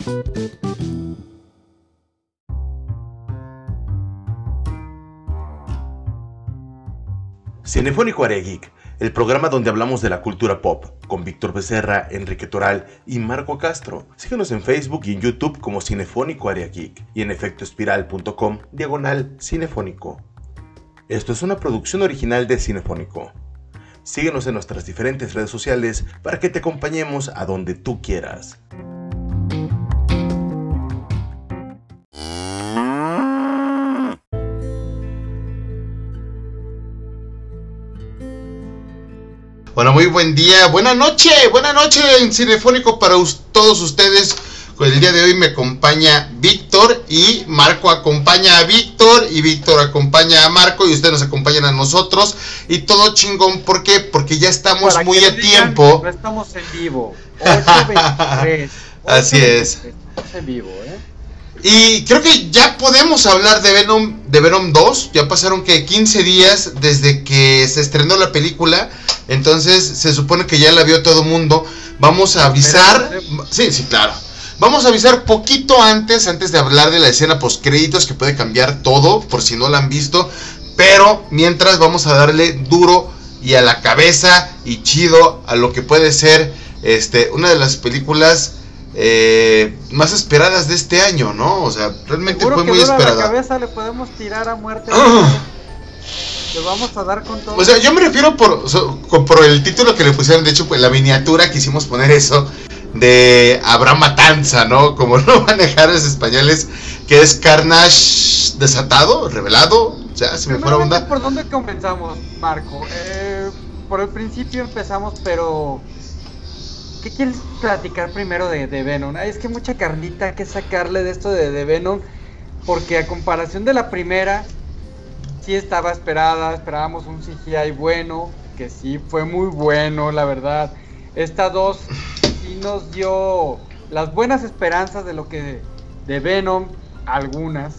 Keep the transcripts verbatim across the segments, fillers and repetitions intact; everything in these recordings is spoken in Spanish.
Cinefónico Área Geek, el programa donde hablamos de la cultura pop, con Víctor Becerra, Enrique Toral y Marco Castro. Síguenos en Facebook y en YouTube como Cinefónico Área Geek y en efectoespiral punto com, diagonal Cinefónico. Esto es una producción original de Cinefónico. Síguenos en nuestras diferentes redes sociales para que te acompañemos a donde tú quieras. Bueno, muy buen día, buena noche, buena noche en Cinefónico para us- todos ustedes. El día de hoy me acompaña Víctor y Marco acompaña a Víctor y Víctor acompaña a Marco y ustedes nos acompañan a nosotros y todo chingón. ¿Por qué? Porque ya estamos para muy que a digan, tiempo. No estamos en vivo. ocho veintitrés. Así es. Estamos en vivo, ¿eh? Y creo que ya podemos hablar de Venom, de Venom dos. Ya pasaron que quince días desde que se estrenó la película. Entonces se supone que ya la vio todo el mundo. Vamos a avisar. Sí, sí, claro. Vamos a avisar poquito antes, antes de hablar de la escena postcréditos, que puede cambiar todo, por si no la han visto. Pero mientras vamos a darle duro y a la cabeza y chido a lo que puede ser este una de las películas Eh, más esperadas de este año, ¿no? O sea, realmente Seguro fue que muy dura esperada. La cabeza le podemos tirar a muerte. Ah. Le vamos a dar con todo. O sea, yo me refiero por, so, por el título que le pusieron, de hecho, pues la miniatura quisimos poner eso, de Habrá Matanza, ¿no? Como no manejar los españoles, que es Carnage desatado, revelado, o sea, si me fuera onda. ¿Por dónde comenzamos, Marco? Eh, por el principio empezamos, pero... ¿qué quieres platicar primero de, de Venom? Ay, es que mucha carnita que sacarle de esto de, de Venom, porque a comparación de la primera, sí estaba esperada, esperábamos un C G I bueno, que sí fue muy bueno, la verdad. Esta dos sí nos dio las buenas esperanzas de lo que de Venom, algunas.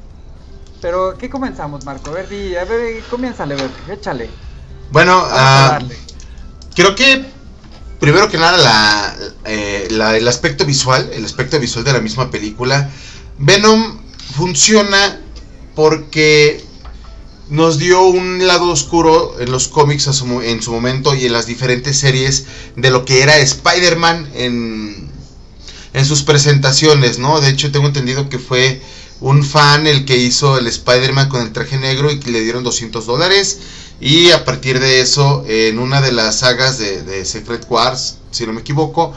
Pero, ¿qué comenzamos, Marco? A ver, di, a ver, comiénzale, a ver, échale. Bueno, uh, creo que primero que nada, la, eh, la, el aspecto visual, el aspecto visual de la misma película. Venom funciona porque nos dio un lado oscuro en los cómics a su, en su momento y en las diferentes series de lo que era Spider-Man en, en sus presentaciones, ¿no? De hecho, tengo entendido que fue un fan el que hizo el Spider-Man con el traje negro y que le dieron doscientos dólares. Y a partir de eso, en una de las sagas de, de Secret Wars, si no me equivoco,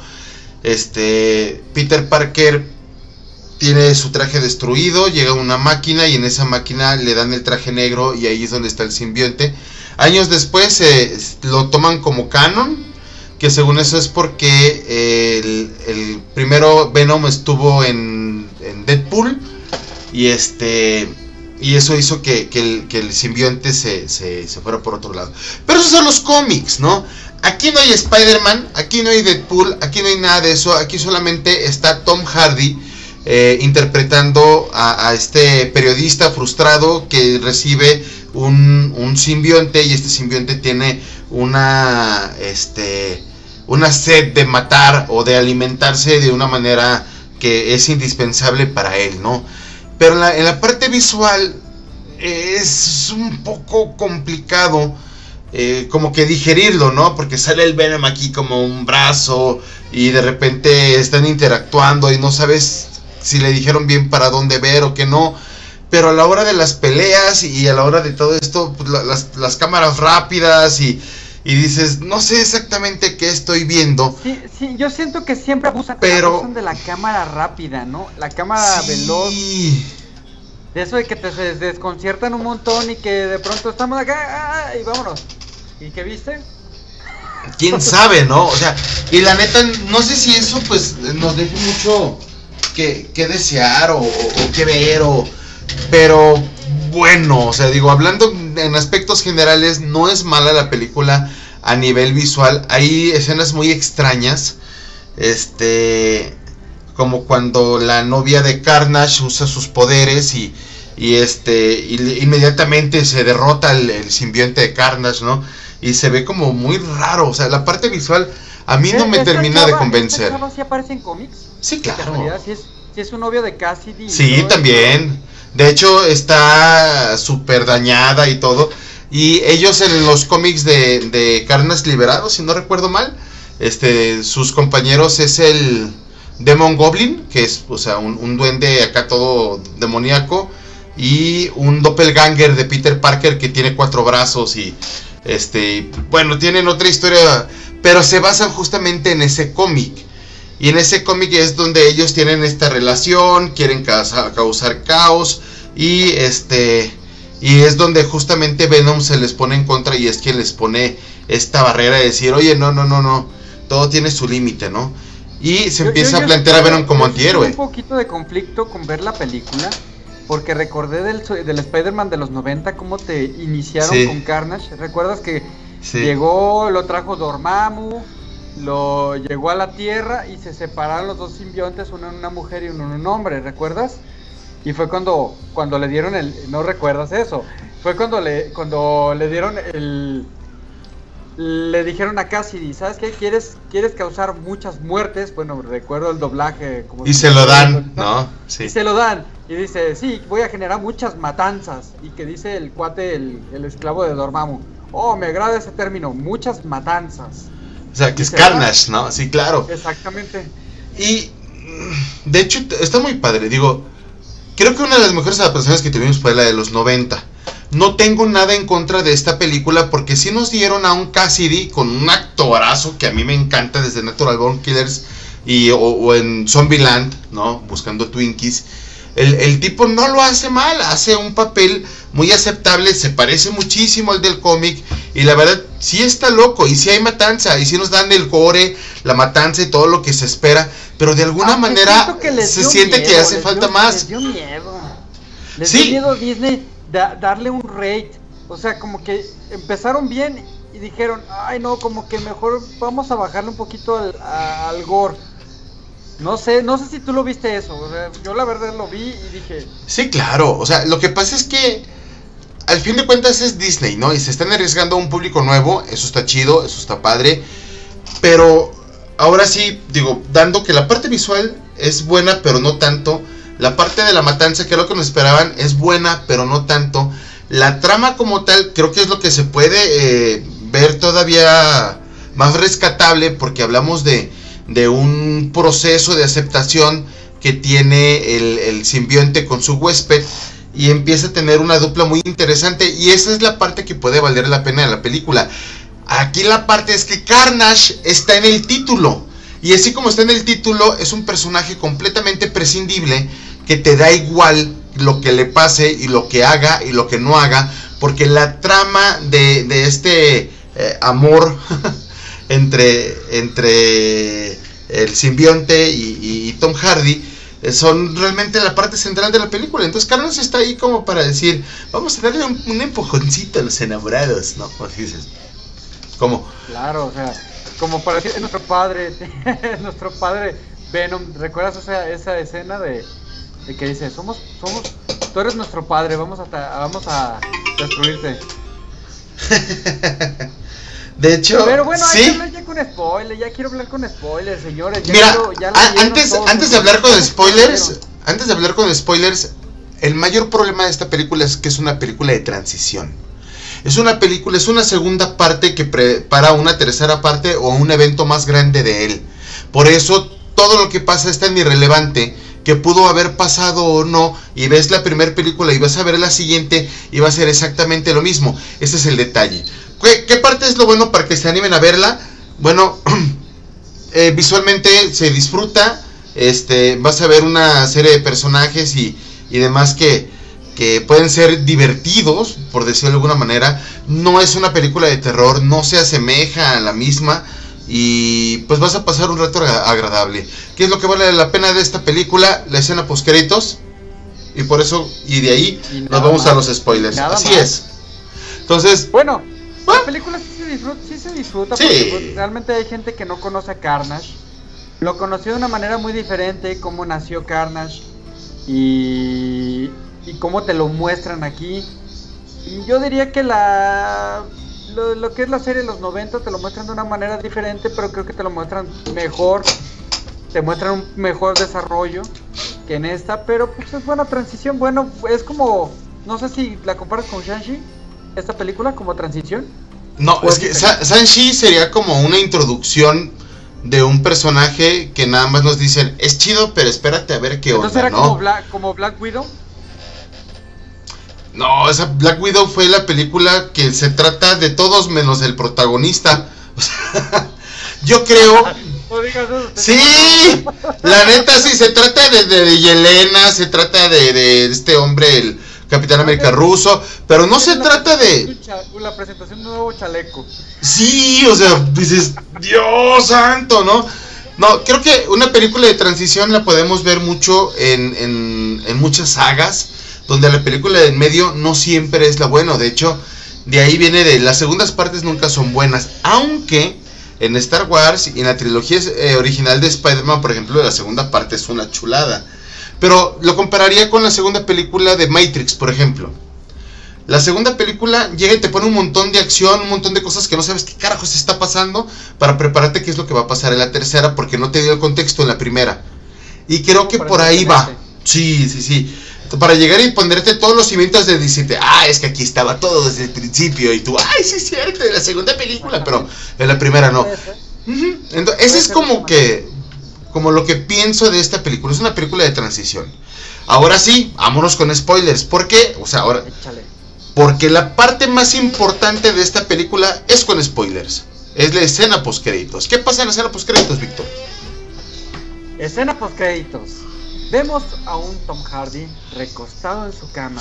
este Peter Parker tiene su traje destruido, llega una máquina y en esa máquina le dan el traje negro y ahí es donde está el simbionte. Años después eh, lo toman como canon, que según eso es porque el, el primero Venom estuvo en, en Deadpool y este... y eso hizo que, que, el, que el simbionte se, se, se fuera por otro lado. Pero esos son los cómics, ¿no? Aquí no hay Spider-Man, aquí no hay Deadpool, aquí no hay nada de eso. Aquí solamente está Tom Hardy eh, interpretando a, a este periodista frustrado que recibe un, un simbionte. Y este simbionte tiene una, este, una sed de matar o de alimentarse de una manera que es indispensable para él, ¿no? Pero en la, en la parte visual es un poco complicado eh, como que digerirlo, ¿no? Porque sale el Venom aquí como un brazo y de repente están interactuando y no sabes si le dijeron bien para dónde ver o qué no. Pero a la hora de las peleas y a la hora de todo esto, pues, la, las, las cámaras rápidas y, y dices, no sé exactamente qué estoy viendo. Sí, sí, yo siento que siempre abusan, pero... abusan de la cámara rápida, ¿no? La cámara sí. veloz. De eso de que te des- desconciertan un montón y que de pronto estamos acá ah, y vámonos. ¿Y qué viste? ¿Quién sabe, no? O sea, y la neta, no sé si eso pues nos deje mucho que, que desear o, o, o que ver o... Pero bueno, o sea, digo, hablando en aspectos generales, no es mala la película a nivel visual. Hay escenas muy extrañas, este, como cuando la novia de Carnage usa sus poderes y, y este, y, inmediatamente se derrota el, el simbionte de Carnage, ¿no? Y se ve como muy raro, o sea, la parte visual a mí no me termina chava, de convencer. ¿Esta chava sí aparece en cómics? Sí, claro. Si es, si es un novio de Cassidy. Sí, también. De hecho, está súper dañada y todo. Y ellos en los cómics de, de Carnage Liberado, si no recuerdo mal, este, sus compañeros es el Demon Goblin, que es, o sea, un, un duende acá todo demoníaco, y un doppelganger de Peter Parker que tiene cuatro brazos y, este, bueno, tienen otra historia, pero se basan justamente en ese cómic. Y en ese cómic es donde ellos tienen esta relación, quieren causar, causar caos, y este y es donde justamente Venom se les pone en contra y es quien les pone esta barrera de decir, oye, no, no, no, no, todo tiene su límite, ¿no? Y se yo, empieza yo, yo a plantear a Venom como antihéroe. Un poquito de conflicto con ver la película, porque recordé del, del Spider-Man de los noventa, cómo te iniciaron sí. con Carnage. ¿Recuerdas que sí. llegó, lo trajo Dormammu, lo llegó a la Tierra y se separaron los dos simbiontes, uno en una mujer y uno en un hombre, ¿recuerdas? Y fue cuando cuando le dieron el... ¿No recuerdas eso? Fue cuando le cuando le dieron el... Le dijeron a Cassidy, ¿sabes qué? ¿Quieres, quieres causar muchas muertes? Bueno, recuerdo el doblaje. Como y se lo dan, ¿no? Sí. Y se lo dan. Y dice, sí, voy a generar muchas matanzas. Y que dice el cuate, el, el esclavo de Dormammu, oh, me agrada ese término, muchas matanzas. O sea, que es Carnage, ¿no? Sí, claro. Exactamente. Y, de hecho, está muy padre. Digo, creo que una de las mejores adaptaciones que tuvimos fue la de los noventa. No tengo nada en contra de esta película porque sí nos dieron a un Cassidy con un actorazo que a mí me encanta desde Natural Born Killers y, o, o en Zombieland, ¿no? Buscando Twinkies. El, el tipo no lo hace mal, hace un papel muy aceptable, se parece muchísimo al del cómic y la verdad sí está loco y sí hay matanza y sí nos dan el gore, la matanza y todo lo que se espera, pero de alguna Aunque manera se siente miedo, que hace falta dio, más. Les dio miedo, les sí. dio miedo a Disney da, darle un rate, o sea, como que empezaron bien y dijeron, ay no, como que mejor vamos a bajarle un poquito al, a, al gore. No sé, no sé si tú lo viste eso, o sea, yo la verdad lo vi y dije... Sí, claro, o sea, lo que pasa es que al fin de cuentas es Disney, ¿no? Y se están arriesgando a un público nuevo, eso está chido, eso está padre, pero ahora sí, digo, dando que la parte visual es buena, pero no tanto, la parte de la matanza, que es lo que nos esperaban, es buena, pero no tanto, la trama como tal, creo que es lo que se puede eh, ver todavía más rescatable, porque hablamos de... de un proceso de aceptación que tiene el, el simbionte con su huésped y empieza a tener una dupla muy interesante y esa es la parte que puede valer la pena de la película. Aquí la parte es que Carnage está en el título y así como está en el título es un personaje completamente prescindible que te da igual lo que le pase y lo que haga y lo que no haga, porque la trama de, de este eh, amor entre entre el simbionte y, y Tom Hardy eh, son realmente la parte central de la película. Entonces Carlos está ahí como para decir, vamos a darle un, un empujoncito a los enamorados, ¿no? ¿Cómo dices? ¿Cómo? Claro, o sea, como para decir, nuestro padre, nuestro padre Venom, ¿recuerdas esa, esa escena de, de que dice, somos, somos, tú eres nuestro padre, vamos a, vamos a destruirte? De hecho, pero bueno, ¿sí? hay que hablar ya con spoilers, ya quiero hablar con spoilers, señores. Ya Mira, quiero, ya a, antes, antes de hablar con spoilers, antes de hablar con spoilers, el mayor problema de esta película es que es una película de transición. Es una película, es una segunda parte que prepara una tercera parte o un evento más grande de él. Por eso todo lo que pasa es tan irrelevante que pudo haber pasado o no, y ves la primera película y vas a ver la siguiente y va a ser exactamente lo mismo. Ese es el detalle. ¿Qué, qué parte es lo bueno para que se animen a verla? Bueno, eh, visualmente se disfruta, este, vas a ver una serie de personajes y, y demás que, que pueden ser divertidos, por decirlo de alguna manera. No es una película de terror, no se asemeja a la misma y pues vas a pasar un rato agradable. ¿Qué es lo que vale la pena de esta película? La escena postcréditos, y por eso, y de ahí y nos vamos más a los spoilers. Así más. Es. Entonces, bueno, ¿ah? La película sí se disfruta, sí se disfruta sí. Porque pues, realmente hay gente que no conoce a Carnage. Lo conoció de una manera muy diferente, cómo nació Carnage y, y cómo te lo muestran aquí. Y yo diría que la lo, lo que es la serie de los noventa te lo muestran de una manera diferente, pero creo que te lo muestran mejor te muestran un mejor desarrollo que en esta, pero pues es buena transición. Bueno, es como, no sé si la comparas con Shang-Chi, esta película como transición. No, es que Shang-Chi sería como una introducción de un personaje que nada más nos dicen, es chido, pero espérate a ver qué onda, ¿no? ¿Era ¿no? como Black, como Black Widow? No, esa Black Widow fue la película que se trata de todos menos el protagonista. O sea, yo creo... No digas eso, sí, la neta sí, se trata de, de, de Yelena, se trata de, de este hombre, el Capitán América ruso, pero no se trata de... La presentación de un nuevo chaleco. Sí, o sea, dices, Dios santo, ¿no? No, creo que una película de transición la podemos ver mucho en, en, en muchas sagas, donde la película de en medio no siempre es la buena. De hecho, de ahí viene de las segundas partes nunca son buenas, aunque en Star Wars y en la trilogía eh, original de Spider-Man, por ejemplo, la segunda parte es una chulada. Pero lo compararía con la segunda película de Matrix, por ejemplo. La segunda película llega y te pone un montón de acción, un montón de cosas que no sabes qué carajos está pasando, para prepararte qué es lo que va a pasar en la tercera, porque no te dio el contexto en la primera. Y creo que por ahí va. Sí, sí, sí. Para llegar y ponerte todos los cimientos de decirte, ah, es que aquí estaba todo desde el principio. Y tú, ay, sí es cierto, de la segunda película, pero en la primera no. Uh-huh. Entonces, ese es como que, como lo que pienso de esta película. Es una película de transición. Ahora sí, vámonos con spoilers. ¿Por qué? O sea, ahora... Porque la parte más importante de esta película es con spoilers. Es la escena postcréditos. ¿Qué pasa en la escena postcréditos, Víctor? Escena postcréditos. Vemos a un Tom Hardy recostado en su cama,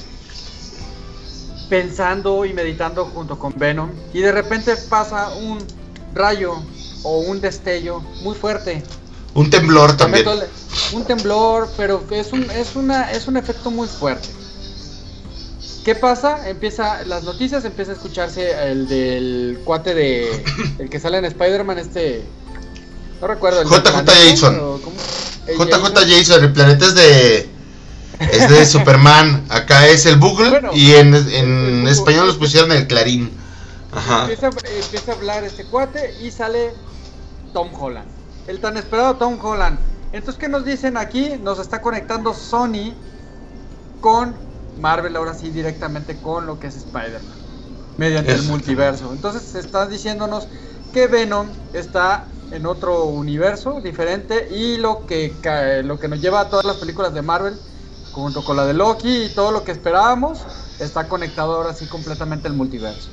pensando y meditando junto con Venom, y de repente pasa un rayo o un destello muy fuerte. Un temblor también. Un temblor, pero es un, es una, es un efecto muy fuerte. ¿Qué pasa? Empieza, las noticias, empieza a escucharse el del cuate de, el que sale en Spider-Man, este, no recuerdo. El J J Jason. J J Jason, el planeta es de, es de Superman, acá es el Google, bueno, y en, en español los pusieron el Clarín. Ajá. Empieza, empieza a hablar este cuate y sale Tom Holland, el tan esperado Tom Holland. Entonces, ¿qué nos dicen aquí? Nos está conectando Sony con Marvel, ahora sí, directamente con lo que es Spider-Man, mediante Eso. el multiverso. Entonces, está diciéndonos que Venom está en otro universo diferente, y lo que lo que nos lleva a todas las películas de Marvel, junto con la de Loki y todo lo que esperábamos, está conectado ahora sí completamente al multiverso.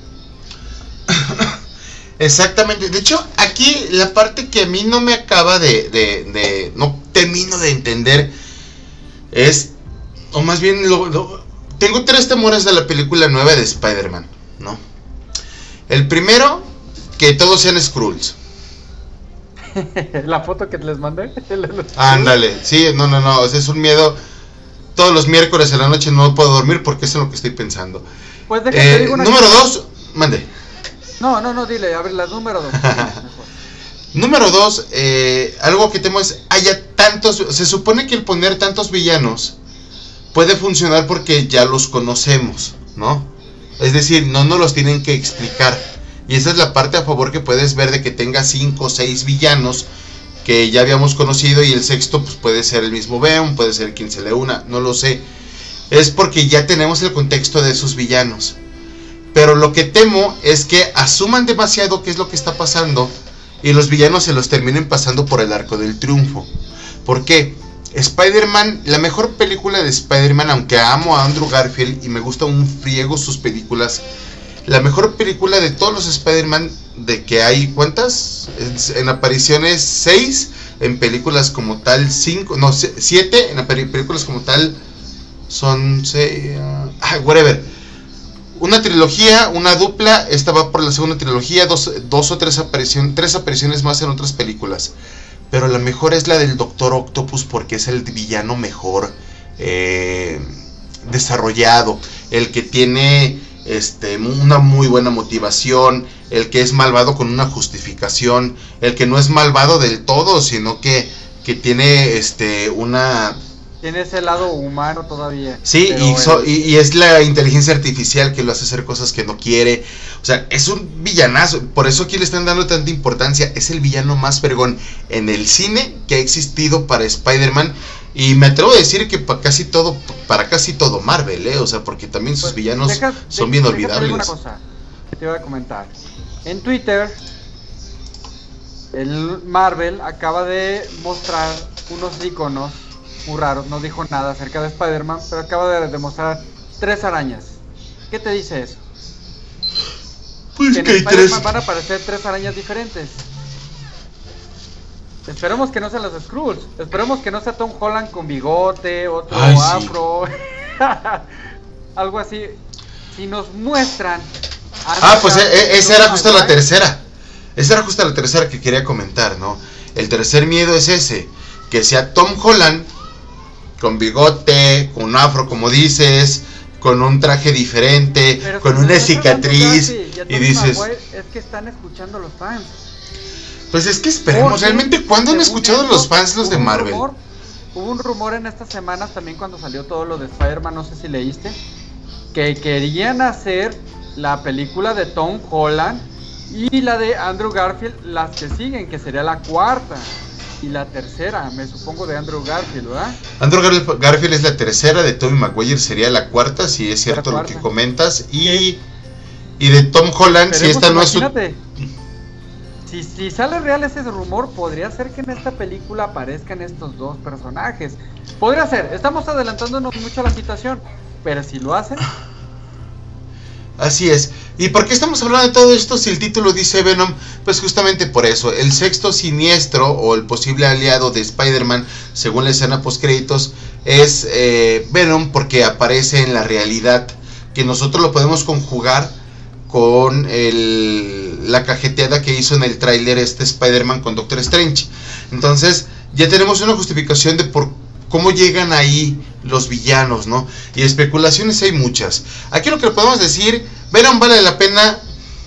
Exactamente. De hecho, aquí la parte que a mí no me acaba de, de, de no termino de entender es, o más bien lo, lo, tengo tres temores de la película nueva de Spider-Man, ¿no? El primero, que todos sean Skrulls. La foto que les mandé. Ándale, sí, no, no, no, o sea, es un miedo. Todos los miércoles en la noche no puedo dormir porque eso es lo que estoy pensando. Pues déjame eh, digo una número dos, mande. No, no, no, dile, a ver, la número dos. Número dos, eh, algo que temo es, haya tantos, se supone que el poner tantos villanos puede funcionar porque ya los conocemos, ¿no? Es decir, no nos los tienen que explicar. Y esa es la parte a favor que puedes ver de que tenga cinco o seis villanos que ya habíamos conocido, y el sexto pues puede ser el mismo Venom, puede ser quien se le una, no lo sé. Es porque ya tenemos el contexto de esos villanos. Pero lo que temo es que asuman demasiado qué es lo que está pasando y los villanos se los terminen pasando por el arco del triunfo. ¿Por qué? Spider-Man, la mejor película de Spider-Man, aunque amo a Andrew Garfield y me gusta un friego sus películas, la mejor película de todos los Spider-Man, de que hay, ¿cuántas? En apariciones seis, en películas como tal cinco, no, siete, en películas como tal son seis, uh, ah, whatever. Una trilogía, una dupla, esta va por la segunda trilogía, dos, dos o tres apariciones, tres apariciones más en otras películas. Pero la mejor es la del Doctor Octopus porque es el villano mejor eh, desarrollado, el que tiene este, una muy buena motivación, el que es malvado con una justificación, el que no es malvado del todo, sino que, que tiene este, una... Tiene ese lado humano todavía. Sí, y, so, y, y es la inteligencia artificial que lo hace hacer cosas que no quiere. O sea, es un villanazo. Por eso aquí le están dando tanta importancia. Es el villano más vergón en el cine que ha existido para Spider-Man. Y me atrevo a decir que para casi todo, para casi todo Marvel, ¿eh? O sea, porque también sus pues, villanos deja, son de, bien olvidables. Una cosa que te iba a comentar. En Twitter, el Marvel acaba de mostrar unos iconos muy raros. No dijo nada acerca de Spider-Man, pero acaba de demostrar tres arañas. ¿Qué te dice eso? Pues que, que en hay tres. Van a aparecer tres arañas diferentes. Esperemos que no sean los Skrulls. Esperemos que no sea Tom Holland con bigote, otro Ay, afro. Sí. Algo así. Si nos muestran. Ah, pues eh, esa era justo la tercera. Esa era justo la tercera que quería comentar, ¿no? El tercer miedo es ese. Que sea Tom Holland con bigote, con afro, como dices, con un traje diferente, pero con una cicatriz. Y dices... Es que están escuchando los fans. Pues es que esperemos, realmente, ¿cuándo han escuchado eso, los fans los de Marvel? Rumor, hubo un rumor en estas semanas también cuando salió todo lo de Spider-Man, no sé si leíste, que querían hacer la película de Tom Holland y la de Andrew Garfield, las que siguen, que sería la cuarta y la tercera, me supongo, de Andrew Garfield, ¿verdad? Andrew Garfield es la tercera, de Tobey Maguire sería la cuarta, si es cierto lo que comentas, y, y de Tom Holland, Esperemos, si esta no es su... Si, si sale real ese rumor, podría ser que en esta película aparezcan estos dos personajes. Podría ser, estamos adelantándonos mucho a la situación, pero si lo hacen... Así es. ¿Y por qué estamos hablando de todo esto si el título dice Venom? Pues justamente por eso. El sexto siniestro o el posible aliado de Spider-Man, según la escena postcréditos, es eh, Venom porque aparece en la realidad, que nosotros lo podemos conjugar con el, la cajeteada que hizo en el tráiler este Spider-Man con Doctor Strange. Entonces ya tenemos una justificación de por cómo llegan ahí los villanos, ¿no? Y especulaciones hay muchas. Aquí lo que podemos decir, ¿Venom vale la pena?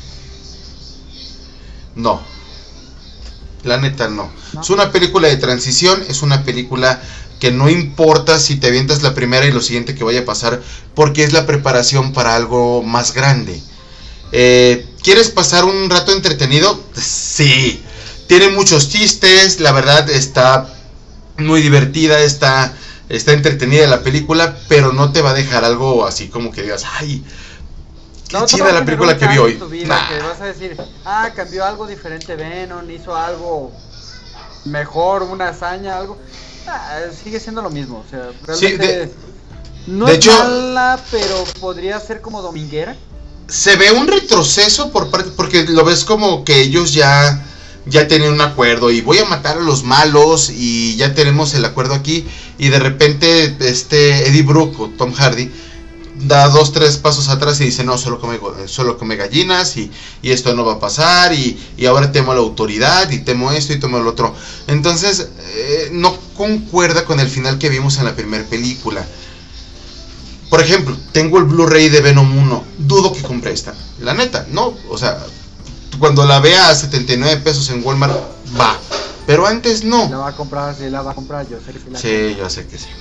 No. La neta no. no. Es una película de transición, es una película que no importa si te avientas la primera y lo siguiente que vaya a pasar, porque es la preparación para algo más grande. Eh, ¿Quieres pasar un rato entretenido? Sí. Tiene muchos chistes, la verdad está muy divertida, está, está entretenida la película, pero no te va a dejar algo así como que digas, ay, qué no, chida la película que vi hoy. Vida, nah. Que vas a decir, ah, cambió algo diferente Venom, hizo algo mejor, una hazaña, algo. Ah, sigue siendo lo mismo, o sea, realmente sí, de, no de es hecho, mala, pero podría ser como dominguera. Se ve un retroceso por parte, porque lo ves como que ellos ya ya tenían un acuerdo y voy a matar a los malos y ya tenemos el acuerdo aquí, y de repente este Eddie Brock o Tom Hardy da dos, tres pasos atrás y dice no, solo come, solo come gallinas y, y esto no va a pasar y, y ahora temo a la autoridad y temo esto y temo lo otro. Entonces eh, no concuerda con el final que vimos en la primera película. Por ejemplo, tengo el Blu-ray de Venom uno, dudo que compre esta, la neta, no, o sea, cuando la vea a setenta y nueve pesos en Walmart, va, pero antes no. La va a comprar, sí la va a comprar, yo sé que sí la Sí, compra. yo sé que sí.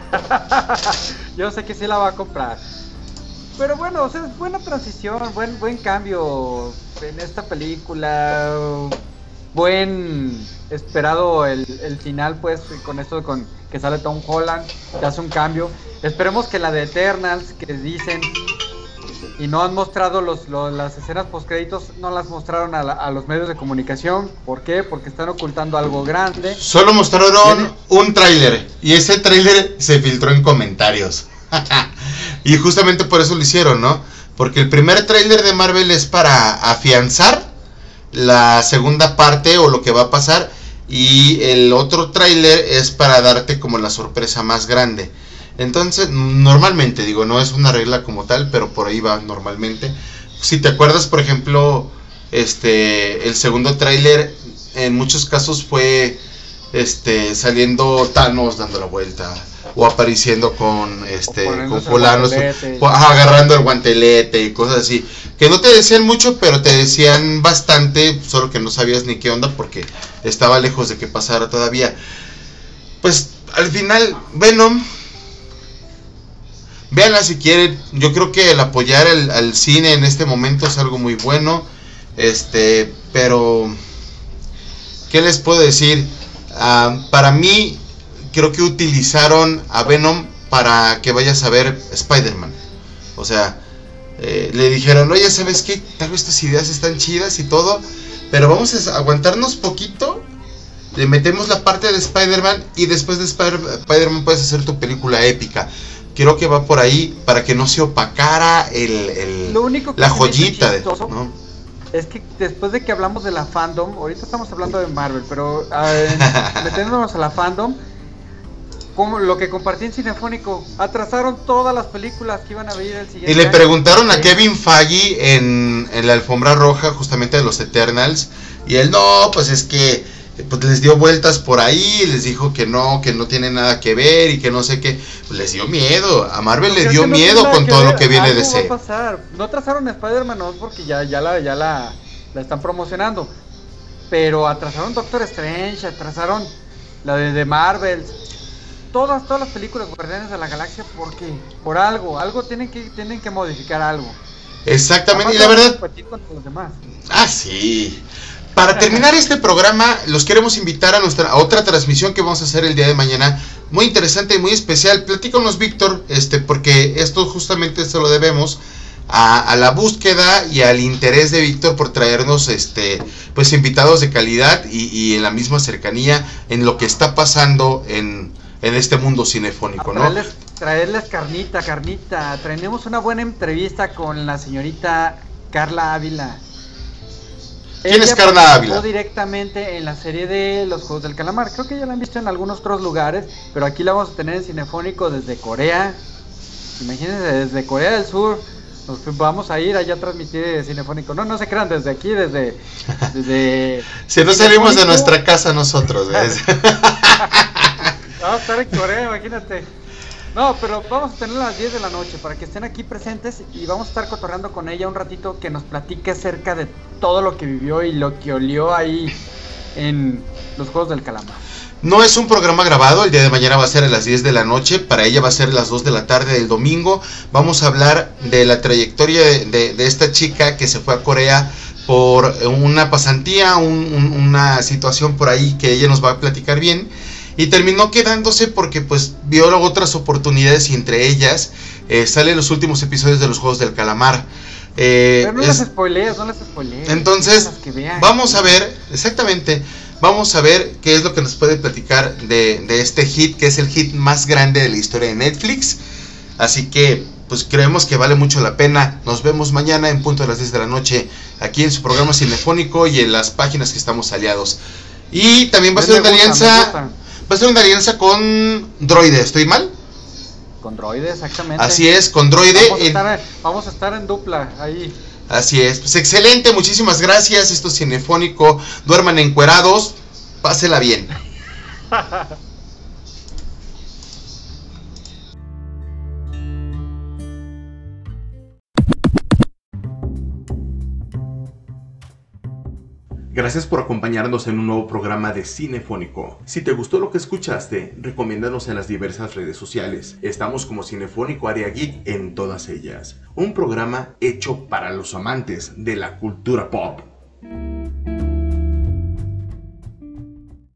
Yo sé que sí la va a comprar. Pero bueno, o sea, es buena transición, buen buen cambio en esta película, buen esperado el, el final, pues, con esto con que sale Tom Holland, que hace un cambio. Esperemos que la de Eternals, que dicen y no han mostrado los, los las escenas postcréditos, no las mostraron a, la, a los medios de comunicación. ¿Por qué? Porque están ocultando algo grande. Solo mostraron ¿Tiene? un tráiler, y ese tráiler se filtró en comentarios. Y justamente por eso lo hicieron, ¿no? Porque el primer tráiler de Marvel es para afianzar la segunda parte o lo que va a pasar, y el otro tráiler es para darte como la sorpresa más grande. Entonces, normalmente, digo, no es una regla como tal, pero por ahí va normalmente. Si te acuerdas, por ejemplo, este, el segundo tráiler en muchos casos fue este saliendo Thanos dando la vuelta, o apareciendo con este con fulanos, o, agarrando el guantelete y cosas así, que no te decían mucho, pero te decían bastante, solo que no sabías ni qué onda porque estaba lejos de que pasara todavía. Pues al final Venom véanla si quieren. Yo creo que el apoyar el, al cine en este momento es algo muy bueno. Este, pero ¿qué les puedo decir? Uh, para mí, creo que utilizaron a Venom para que vayas a ver Spider-Man. O sea, eh, le dijeron, oye, ¿sabes qué? Tal vez tus ideas están chidas y todo, pero vamos a aguantarnos poquito. Le metemos la parte de Spider-Man y después de Spider- Spider-Man puedes hacer tu película épica. Creo que va por ahí para que no se opacara el, el, Lo único que la joyita de, ¿no? Es que después de que hablamos de la fandom, ahorita estamos hablando de Marvel, pero eh, metiéndonos a la fandom, como lo que compartí en Cinefónico, atrasaron todas las películas que iban a venir el siguiente Y le año. preguntaron a Kevin Feige en, en la alfombra roja justamente de los Eternals, y él no, pues es que pues les dio vueltas por ahí, les dijo que no, que no tiene nada que ver y que no sé qué, pues les dio miedo, a Marvel le dio no miedo con todo ver. lo que viene Algo de C. va a pasar. No atrasaron a Spider-Man no porque ya, ya, la, ya la, la están promocionando, pero atrasaron Doctor Strange, atrasaron la de, de Marvel, todas, todas las películas Guardianes de la Galaxia, porque por algo, algo tienen que, tienen que modificar algo. Exactamente, Aparte, y la verdad, competir contra los demás. ah sí. Para terminar este programa, los queremos invitar a nuestra a otra transmisión que vamos a hacer el día de mañana, muy interesante y muy especial. Platícanos, Víctor, este, porque esto justamente se lo debemos a, a la búsqueda y al interés de Víctor por traernos, este, pues invitados de calidad y, y en la misma cercanía en lo que está pasando en, en este mundo cinefónico, ¿no? Traerles, traerles carnita, carnita. Tenemos una buena entrevista con la señorita Carla Ávila. ¿Quién Ella es Carla Ávila? Directamente en la serie de Los Juegos del Calamar. Creo que ya la han visto en algunos otros lugares, pero aquí la vamos a tener en Cinefónico desde Corea. Imagínense, desde Corea del Sur. Nos vamos a ir allá a transmitir Cinefónico. No, no se crean, desde aquí, desde... desde si no salimos de nuestra casa nosotros, ¿ves? Vamos a estar en Corea, imagínate. No, pero vamos a tenerla a las diez de la noche para que estén aquí presentes y vamos a estar cotorreando con ella un ratito, que nos platique acerca de todo lo que vivió y lo que olió ahí en Los Juegos del Calamar. No es un programa grabado, el día de mañana va a ser a las diez de la noche, para ella va a ser a las dos de la tarde del domingo. Vamos a hablar de la trayectoria de, de, de esta chica que se fue a Corea por una pasantía, un, un, una situación por ahí que ella nos va a platicar bien. Y terminó quedándose porque pues vio otras oportunidades y entre ellas eh, salen los últimos episodios de Los Juegos del Calamar. Eh, Pero no es, las spoilees, no las spoilees. Entonces, vamos a ver, exactamente, vamos a ver qué es lo que nos puede platicar de, de este hit, que es el hit más grande de la historia de Netflix. Así que, pues creemos que vale mucho la pena. Nos vemos mañana en punto de las diez de la noche, aquí en su programa Cinefónico y en las páginas que estamos aliados. Y también va a ser una alianza... Va a ser una alianza con Droide, ¿estoy mal? Con Droide, exactamente. Así es, con Droide. Vamos a, estar, vamos a estar en dupla ahí. Así es, pues excelente, muchísimas gracias. Esto es Cinefónico. Duerman encuerados, pásela bien. Gracias por acompañarnos en un nuevo programa de Cinefónico. Si te gustó lo que escuchaste, recomiéndanos en las diversas redes sociales. Estamos como Cinefónico Área Geek en todas ellas. Un programa hecho para los amantes de la cultura pop.